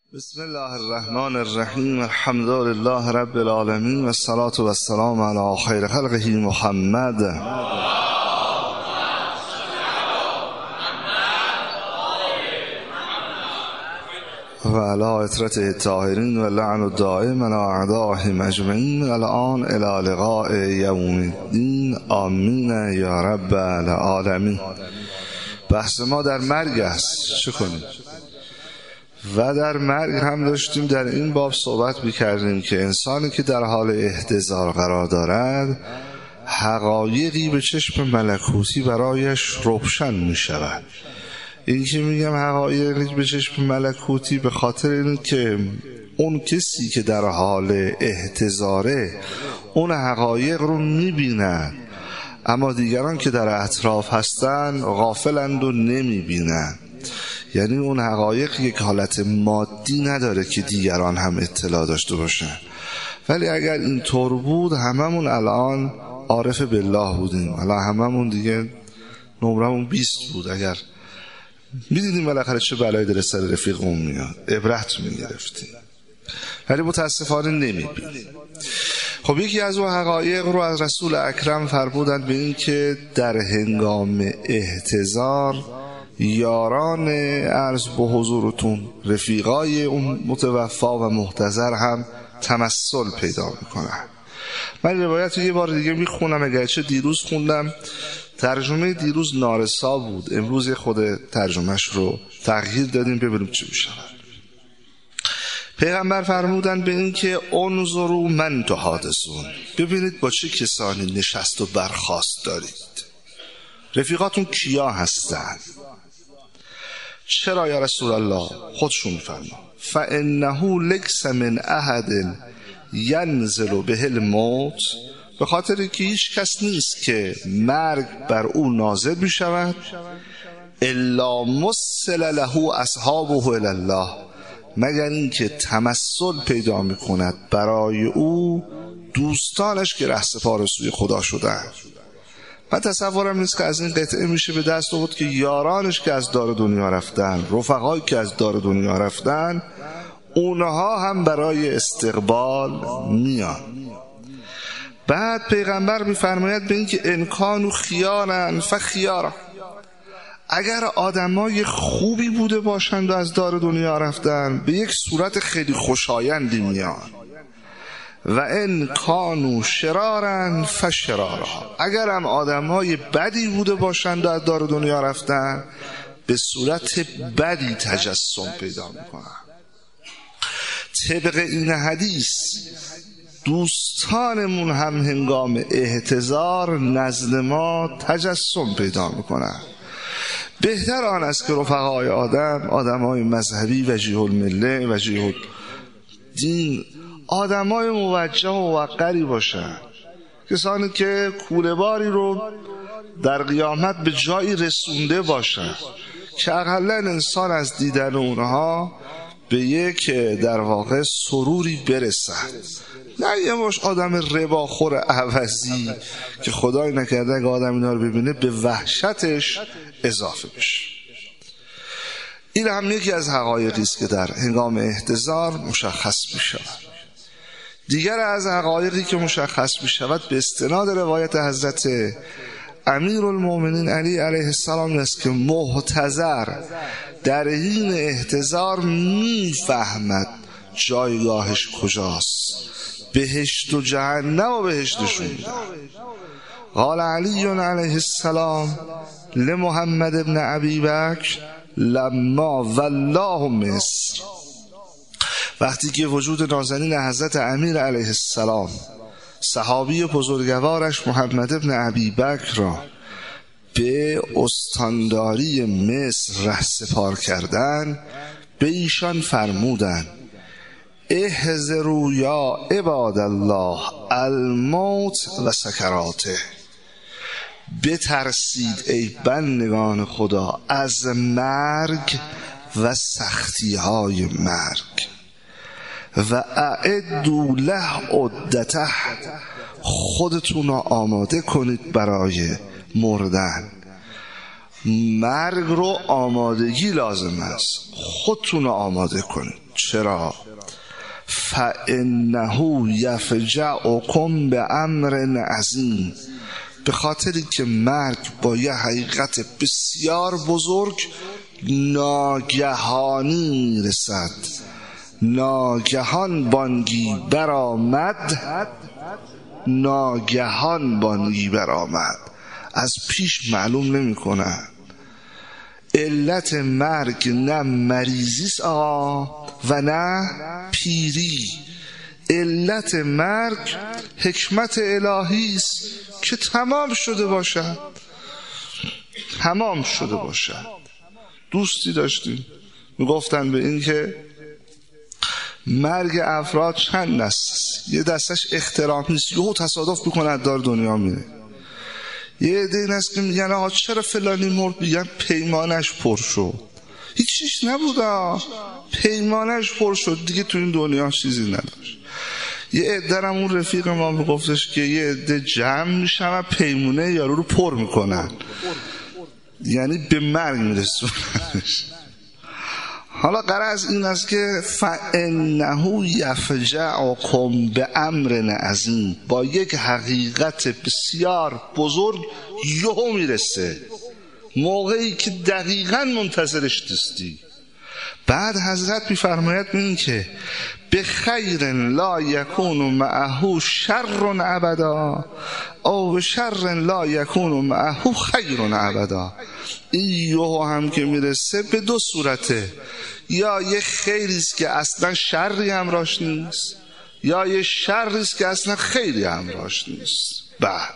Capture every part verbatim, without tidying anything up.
بسم الله الرحمن الرحیم. الحمد لله رب العالمین و الصلاة و السلام علی خیر خلقه محمد و علی اطرته الطاهرین و لعن الدائم علی اعدائهم اجمعین الان الی لقاء یوم الدین. آمین یا رب العالمین. بحث ما در مرگ است. چه کنیم؟ و در مرگ هم داشتیم در این باب صحبت می‌کردیم که انسانی که در حال احتضار قرار دارد حقایقی به چشم ملکوتی برایش روشن می‌شود. این که میگم حقایقی به چشم ملکوتی به خاطر این که اون کسی که در حال احتضاره اون حقایق رو می‌بیند، اما دیگران که در اطراف هستند غافلند و نمی‌بینند. یعنی اون حقایق یک حالت مادی نداره که دیگران هم اطلاع داشته باشن. ولی اگر این طور بود هممون الان عارف بالله بودیم. الان هممون دیگه نمرمون بیست بود. اگر میدیدیم بالاخره چه بلایی در سر رفیقمون میاد عبرت میگرفتیم، ولی متاسفانه نمیبینیم. خب یکی از اون حقایق رو از رسول اکرم فرمودند به این که در هنگام احتضار یاران عرض به حضورتون، رفیقای اون متوفا و محتضر هم تمثل پیدا میکنن. من روایت رو یه بار دیگه میخونم، اگرچه دیروز خوندم، ترجمه دیروز نارسا بود، امروز خود ترجمهش رو تغییر دادیم ببینیم چی میشه. پیغمبر فرمودن به این که انظروا من تحادثون، ببینید با چه کسانی نشست و برخاست دارید، رفیقاتون کیا هستن. چرا یا رسول الله؟ خودشون فرما فانه لکس من احد ینزل به الموت، به خاطر که هیچ کس نیست که مرگ بر او نازل می شود الا مثل له اصحابه الی الله، مگر این که تمثل پیدا می کند برای او دوستانش که رهسپار سوی خدا شدن. من تصورم نیست که از این قطعه میشه به دست آورد که یارانش که از دار دنیا رفتن، رفقایی که از دار دنیا رفتن، اونها هم برای استقبال میان. بعد پیغمبر میفرماید به این که انکانو خیارن فخیارا، اگر آدمای خوبی بوده باشند و از دار دنیا رفتن به یک صورت خیلی خوشایندی میان، و ان کانوا شرارا فشرارا، اگر هم آدمای بدی بوده باشند و از دار دنیا رفتن به صورت بدی تجسم پیدا میکنن. طبق این حدیث دوستانمون هم هنگام احتضار نزد ما تجسم پیدا میکنن. بهتر آن است که رفقای آدم، آدمای مذهبی، وجیه المله، وجیه الدین، آدمای موجه و موقری باشن، کسانی که کوله‌باری رو در قیامت به جایی رسونده باشن که اقلا انسان از دیدن اونها به یک در واقع سروری برسد. نه یه مش آدم رباخور عوضی که خدای نکرده اگه آدم اینا رو ببینه به وحشتش اضافه بشه. این هم یکی از حقایقی است که در هنگام احتضار مشخص می شود. دیگر از حقایقی که مشخص می شود به استناد روایت حضرت امیرالمومنین علی علیه السلام است که محتضر در حین احتضار می فهمد جایگاهش کجاست، بهشت و جهنم و بهشتشون میدن. قال علی علیه السلام لمحمد ابن ابی بکر لما والله مصر، وقتی که وجود نازنین حضرت امیر علیه السلام صحابی بزرگوارش محمد ابن ابی بکر را به استانداری مصر رهسپار کردن، به ایشان فرمودند احذروا یا عباد الله الموت و سکراته، بترسید ای بندگان خدا از مرگ و سختی های مرگ، و اعدوا له عدته، خودتون رو آماده کنید برای مردن. مرگ رو آمادگی لازم است، خودتون رو آماده کنید. چرا؟ فانه یفجعکم به امر عظیم، به خاطری که مرگ با یه حقیقت بسیار بزرگ ناگهانی میرسد. ناگهان بانگی برآمد، ناگهان بانگی برآمد، از پیش معلوم نمی کنن. علت مرگ نه مریضیست آقا و نه پیری. علت مرگ حکمت الهی است که تمام شده باشد، تمام شده باشد. دوستی داشتیم میگفتن به این که مرگ افراد چند دست، یه دستش احترامی است، یهو تصادف میکنه از دار دنیا میره. یه عده این است که میگن آقا چرا فلانی مرد، میگن پیمانش پر شد. هیچ چیز نبوده، پیمانش پر شد دیگه، تو این دنیا چیزی نداشت. یه عده هم اون رفیق ما میگفتش که یه عده جمع میشن و پیمونه یارو رو پر میکنن، یعنی به مرگ میرسوننش. حالا غرض این است که فانه یفجعکم به امر عظیم، با یک حقیقت بسیار بزرگ یهو میرسه، موقعی که دقیقاً منتظرش نیستی. بعد حضرت میفرماید این که به خیر لا یکون معه شر ابدا او به شر لا یکون معه خیر ابدا. این یهو هم که میرسه به دو صورته، یا یه خیریست که اصلا شری همراش نیست، یا یه شریست که اصلا خیری همراش نیست. بعد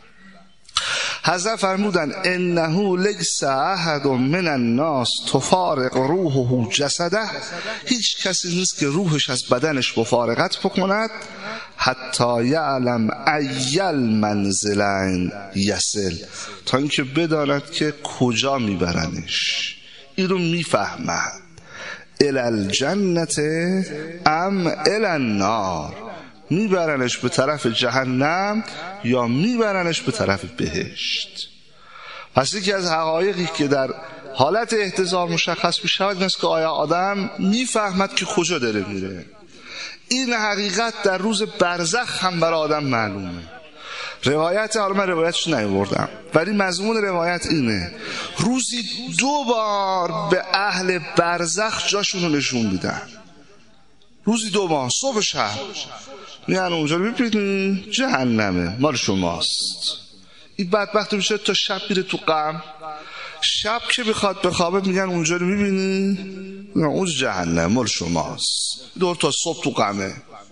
حضرت فرمودن انه لیس احد من الناس تفارق روحه جسده، هیچ کسی نیست که روحش از بدنش مفارقت بکند حتی یعلم ایل منزلین یصل، تا اینکه بداند که کجا میبرنش. این رو میفهمد. الی الجنت ام الی النار، میبرنش به طرف جهنم یا میبرنش به طرف بهشت. پس یکی از حقایقی که در حالت احتضار مشخص میشود این است که آیا آدم میفهمد که کجا داره میره. این حقیقت در روز برزخ هم برای آدم معلومه. روایت، حالا من روایتش نیاوردم ولی مضمون روایت اینه، روزی دو بار به اهل برزخ جاشون رو نشون میدن. روزی دو بار، صبح شب میگن اونجا رو ببینید جهنمه مال شماست. این بدبخت میشه تا شب میره تو غم، شب که بخواد بخوابه میگن اونجا رو میبینی اونجا جهنم مال شماست. دور تا صبح تو غمه،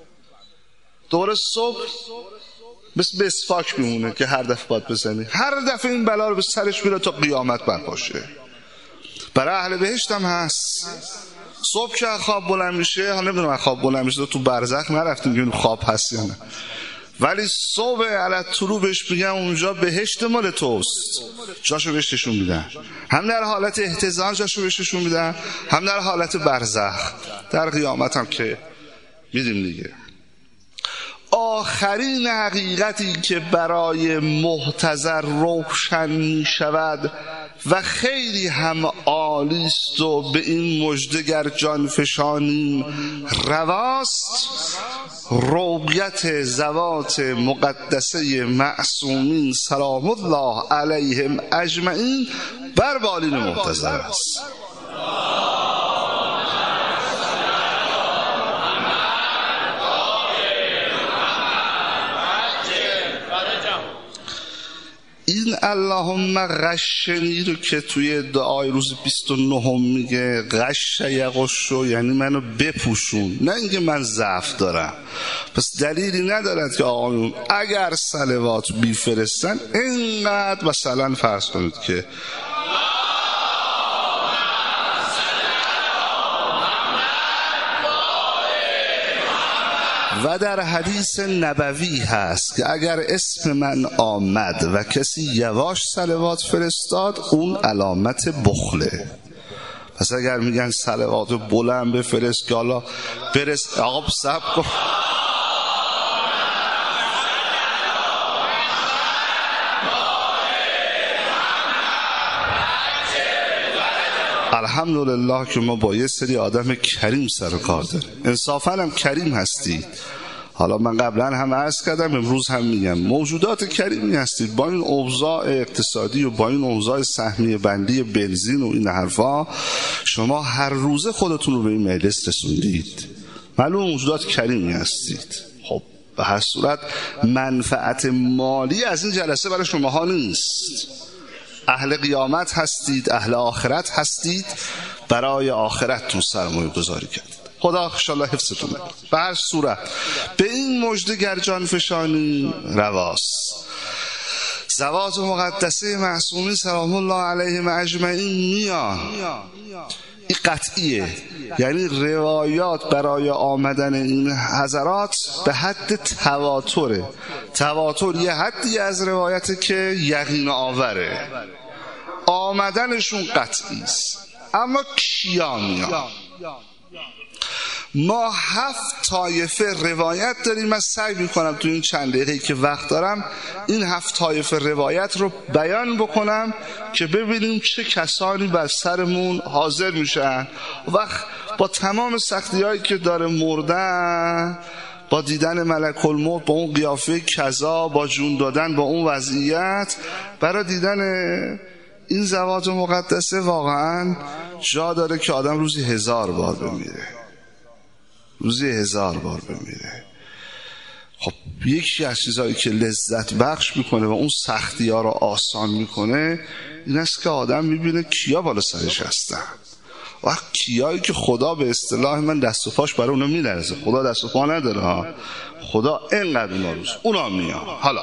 دوره صبح مثل بسفاک میمونه که هر دفعه باید بزنی، هر دفعه این بلا رو به سرش میره تا قیامت برپاشه. برای اهل بهشت هم هست. صبح که خواب بلند میشه، ها نمیدونم خواب بلند میشه تو برزخ نرفتیم که خواب هست یا نه، ولی صبح علت طلوع بهش میگن اونجا بهشت مال توست، جاشو بهشتشون میدن. هم در حالت احتضار جاشو بهشتشون میدن، هم در حالت برزخ. در قیامت هم که میدیم دیگه. آخرین حقیقتی که برای محتضر روشن می شود و خیلی هم عالی است و به این مژدگر جان فشانیم رواست، رؤیت ذوات مقدسه معصومین سلام الله علیهم اجمعین بر بالین محتضر است. این اللهم غشنی رو که توی دعای روز بیست و نهم میگه غش یغشو، یعنی منو بپوشون، نه اینکه من ضعف دارم. پس دلیلی ندارد که آقایون اگر صلوات بیفرستن اینقدر مثلا فرض کنید که و در حدیث نبوی هست که اگر اسم من آمد و کسی یواش صلوات فرستاد اون علامت بخله. پس اگر میگن صلوات بلند بفرست که حالا برست آقا صبر کن، الحمدلله که ما با یه سری آدم کریم سر کار داریم. انصافاً هم کریم هستید. حالا من قبلا هم عرض کردم، امروز هم میگم، موجودات کریمی هستید. با این اوضاع اقتصادی و با این اوضاع سهمیه بندی بنزین و این حرفا، شما هر روزه خودتون رو به این مجلس رسوندید. معلوم موجودات کریمی هستید. خب به هر صورت منفعت مالی از این جلسه برای شماها نیست. اهل قیامت هستید، اهل آخرت هستید، برای آخرتتون سرمایه گذاری کردید. خدا انشاءالله حفظتون بده. به هر صورت به این مژده گر جان فشانی رواست. زوات مقدسه معصومین سلام الله علیهم اجمعین میان. این قطعیه، یعنی روایات برای آمدن این حضرات به حد تواتره. تواتر یه حدی از روایته که یقین آوره، آمدنشون قطعی است. اما کیا میان؟ ما هفت طایفه روایت داریم. من سعی میکنم تو این چند دقیقه‌ای که وقت دارم این هفت طایفه روایت رو بیان بکنم که ببینیم چه کسانی بر سرمون حاضر میشن. وقت با تمام سختی‌هایی که داره مردن، با دیدن ملک الموت، با اون قیافه کذا، با جون دادن با اون وضعیت، برای دیدن این زوات مقدسه واقعا جا داره که آدم روزی هزار بار بمیره. روزی هزار بار بمیره. خب یکی از چیزهایی که لذت بخش میکنه و اون سختی ها رو آسان میکنه این است که آدم میبینه کیا بالا سرش هستن. و کیایی که خدا به اصطلاح من دست و پاش برای اونا میلرزه. خدا دست و پا نداره ها، خدا اینقدر اونا روز اونا میان. حالا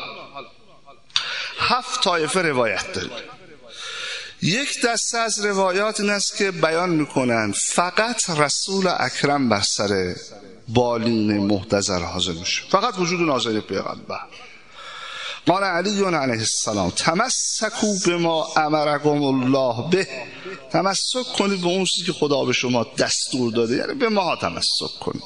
هفت طایفه روایت داریم. یک دسته از روایات این است که بیان میکنن فقط رسول اکرم بر سر بالین محتضر حاضر میشه، فقط وجود ناظر پیغمبر. قال علی علیه السلام تمسکوا بما امرکم الله به، تمسک کنید به اون چیزی که خدا به شما دستور داده، یعنی به ما تمسک کنید.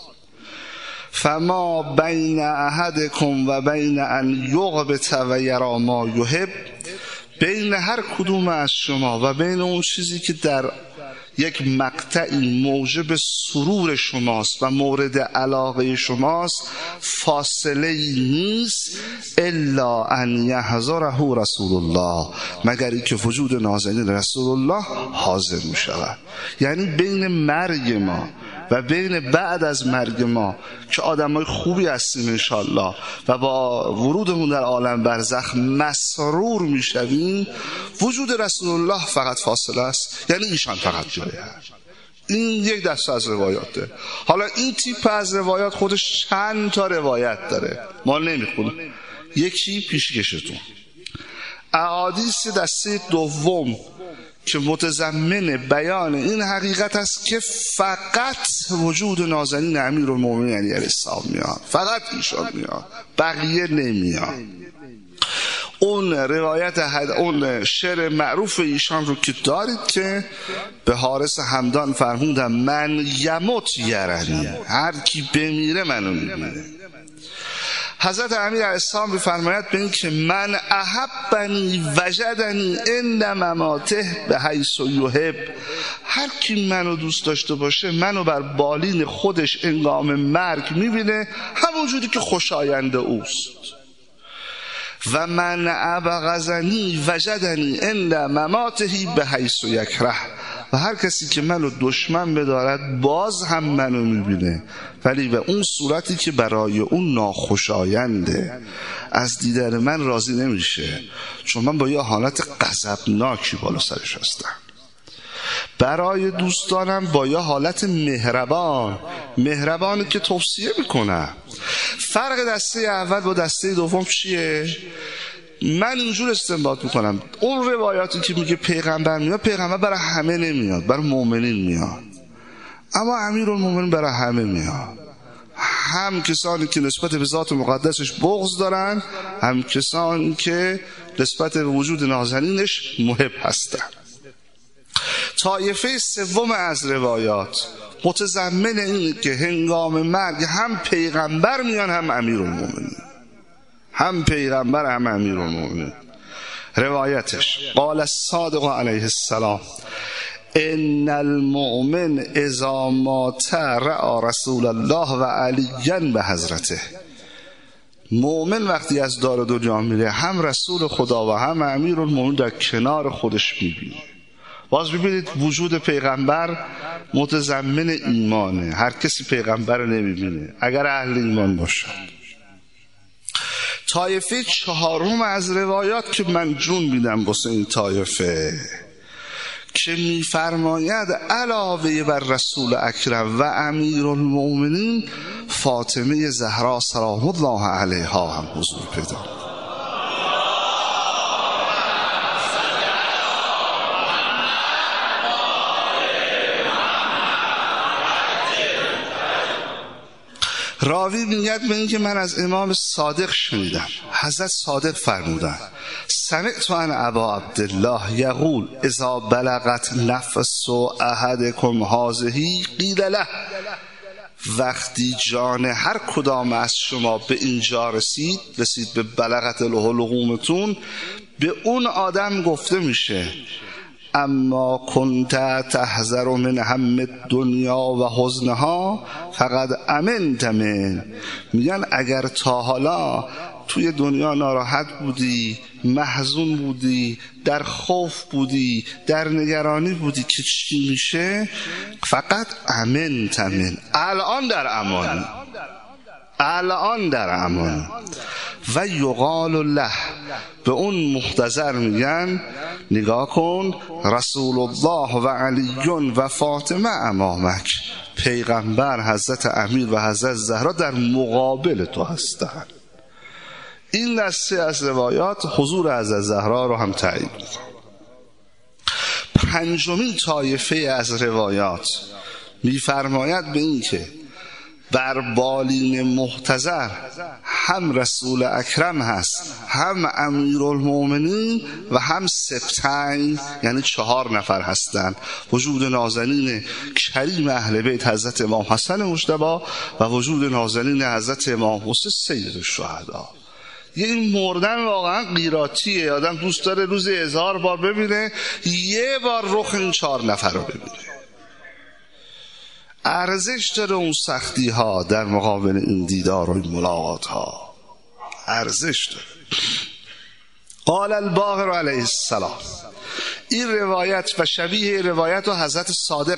فما بین احدکم و بین ان یغبط و یرا ما یحب، بین هر کدوم از شما و بین اون چیزی که در یک مقطعی موجب سرور شماست و مورد علاقه شماست فاصله نیست الا ان یحضره رسول الله، مگر اینکه وجود نازنین رسول الله حاضر می شود. یعنی بین مرگ ما و بین بعد از مرگ ما که آدمای خوبی هستیم انشالله و با ورودمون در عالم برزخ مسرور میشویم، وجود رسول الله فقط فاصله است، یعنی ایشان فقط جایه. این یک دسته از روایاته. حالا این تیپ از روایات خودش چند تا روایت داره، ما نمیخونیم. یکی پیشکشتون احادیث دسته دوم که متضمن بیان این حقیقت است که فقط وجود نازنین امیرالمومنین علیه السلام میاد، فقط ایشان میاد، بقیه نمیاد. اون روایت حد... اون شعر معروف ایشان رو که دارید که به حارس همدان فرمودن من یموت یرنی، هر کی بمیره منو میبینه. حضرت امیر علیه السلام بفرماید به این که من احبنی وجدنی عند مماته به حیث یحب، هر کی منو دوست داشته باشه منو بر بالین خودش انگام مرگ میبینه همون جوری که خوشایند اوست. و من ابغضنی وجدنی عند مماته به حیث یکره، و هر کسی که منو دشمن بدارد باز هم منو میبینه ولی به اون صورتی که برای اون ناخوشاینده، از دیدن من راضی نمیشه، چون من با یه حالت غضبناکی بالا سرش هستم. برای دوستانم با یه حالت مهربان، مهربانی که توصیه میکنم. فرق دسته اول با دسته دوم چیه؟ من اینجور استنباط میکنم اون روایاتی که میگه پیغمبر میاد، پیغمبر برای همه نمیاد، برای مؤمنین میاد، اما امیرالمومنین برای همه میاد. هم کسانی که نسبت به ذات مقدسش بغض دارن، هم کسانی که نسبت به وجود نازنینش محب هستن. طایفه سوم از روایات متضمن این که هنگام مرگ هم پیغمبر میان هم امیرالمومنین، هم پیغمبر هم امیرالمومنین. روایتش قال الصادق علیه السلام ان المؤمن اذا مات رأى رسول الله و علیا به حضرته. مؤمن وقتی از دار دنیا میره هم رسول خدا و هم امیرالمومنین در کنار خودش میبینه. باز ببینید وجود پیغمبر متضمن ایمانه. هر کسی پیغمبر رو نمیبینه اگر اهل ایمان باشد. طایفه چهارم از روایات که من جون میدم واسه این طایفه که میفرماید علاوه بر رسول اکرم و امیرالمومنین فاطمه زهرا سلام الله علیها هم حضور پیدا. راوی میگه به این که من از امام صادق شنیدم، حضرت صادق فرمودن سمعت عن ابا عبدالله یقول اذا بلغت نفس احدکم هذه قیل له، وقتی جان هر کدام از شما به اینجا رسید، رسید به بلغت الحلقومتون، به اون آدم گفته میشه اما کنت تحذر من هم دنیا و حزنها فقد امنت من. میگن اگر تا حالا توی دنیا ناراحت بودی، محزون بودی، در خوف بودی، در نگرانی بودی که چی میشه، فقط امنت من، الان در امان، الان در امان. و یقال له، به اون محتضر میگن نگاه کن رسول الله و علی و فاطمه امامک، پیغمبر حضرت امیر و حضرت زهرا در مقابل تو هستند. این دسته از روایات حضور حضرت زهرا رو هم تایید می‌کنه. پنجمین طایفه از روایات میفرماید به این که بر بالین محتضر هم رسول اکرم هست، هم امیرالمومنین و هم سبتین، یعنی چهار نفر هستند. وجود نازنین کریم اهل بیت حضرت امام حسن مجتبی و وجود نازنین حضرت امام حسین سید الشهدا. یه این مردن واقعا قیراتیه. آدم دوست داره روزی هزار بار ببینه، یه بار رخ این چهار نفر رو ببینه. ارزش داره اون سختی ها در مقابل این دیدار و این ملاقات ها، ارزش داره. قال الباقر علیه السلام، این روایت و شبیه روایت و حضرت صادق